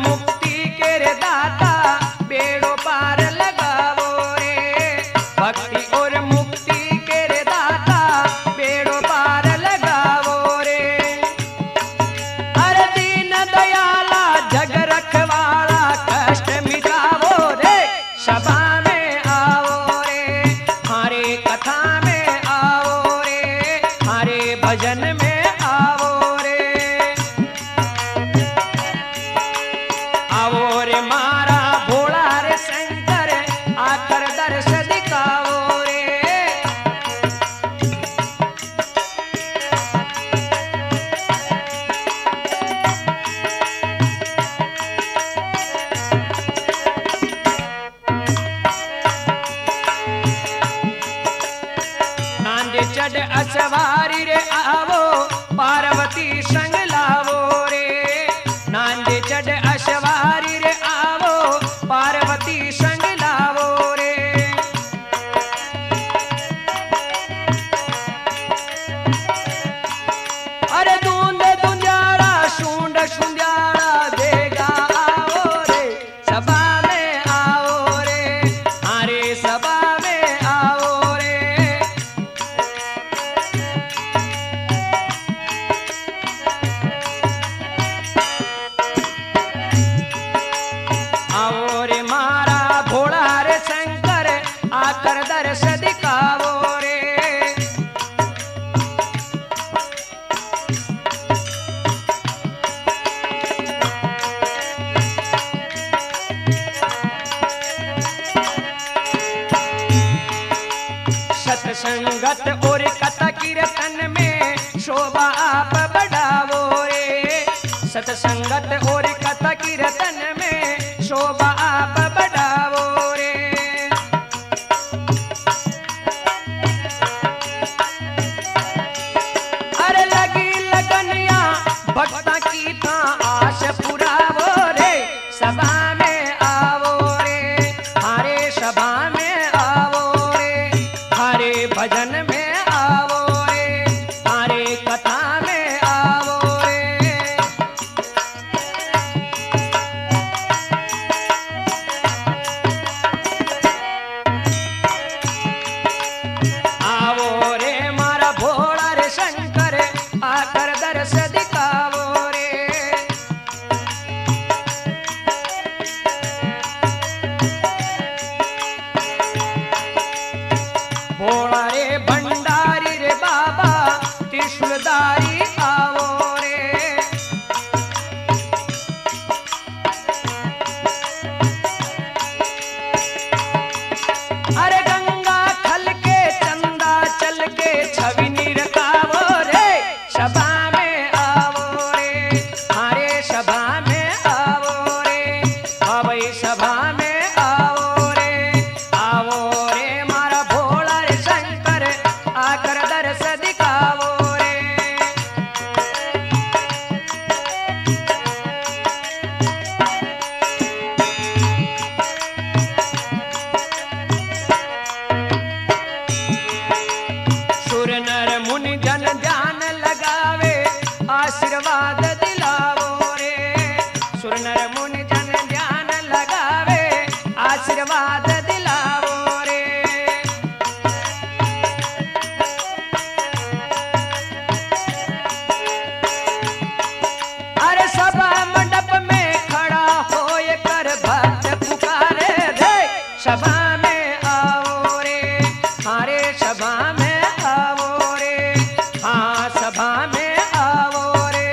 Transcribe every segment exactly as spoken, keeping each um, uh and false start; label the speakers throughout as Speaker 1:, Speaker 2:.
Speaker 1: मुक्ति के रे दाता बेड़ो पार लगावो रे। भक्ति और मुक्ति के रे दाता बेड़ो पार लगावो रे। हर दीन दयाला जग रखवाला कष्ट मिटावो रे। सभा में आओ रे, हरे कथा में आओ रे, हरे भजन में आओ रे। आओ रे मारा भोला रे शंकर आकर दर्श दिखाओ रे। नांदे चढ़ असवारी रे आवो पार्वती संग लावो रे। नांदे चढ़ असवारी रे आवो पार्वती संग लावो रे। अरे दूंद दुंजारा शूंड शुंजारा देगा आओ रे। सभा में आओ रे, हरे सभा में आओ रे। आओ रे मारा भोला रे शंकर आकर दर्श दिखावो रे। सत्संगत और कथा कीर्तन में शोभा आप बढ़ावो रे। सत्संगत और कथा कीर्तन में शोभा आप बढ़ावो रे। अरे लगी लगनिया भक्ता की था आश पुरावो रे। सभा में आओ रे, हरे सभा में आओ रे, हरे भजन में आओ रे, हरे कथा में आओ रे। आओ रे मारा भोला रे शंकर आकर दर्श दिखावो रे। भोला रे भंडारी रे बाबा त्रिशूलधारी आओ रे। अरे गंगा खल के चंदा चल के छवि निरखावो रे। सभा में आओ रे, हरे सभा में आओ रे, अवै सभा में आओ रे। आओ रे मारा भोला रे शंकर आकर दर्श दिखावो रे। सुर नर मुनि जन ध्यान लगावे आशीर्वाद दिलावो रे। सुर नर मुनि जन ध्यान लगावे आशीर्वाद दिलावो रे। अरे सभा मंडप में खड़ा होए कर भक्त पुकारे रे। सभा में आओ रे, हरे सभा में आओ रे, हाँ सभा में आओ रे।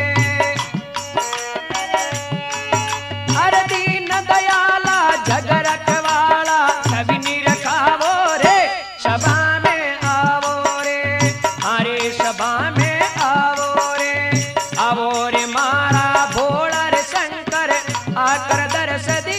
Speaker 1: अरे दीन दयाला जग रखवाला कभी निरखावो रे। सभा में आओ रे, हरे सभा में आओ रे। आओ रे मारा भोला रे शंकर आकर दर्श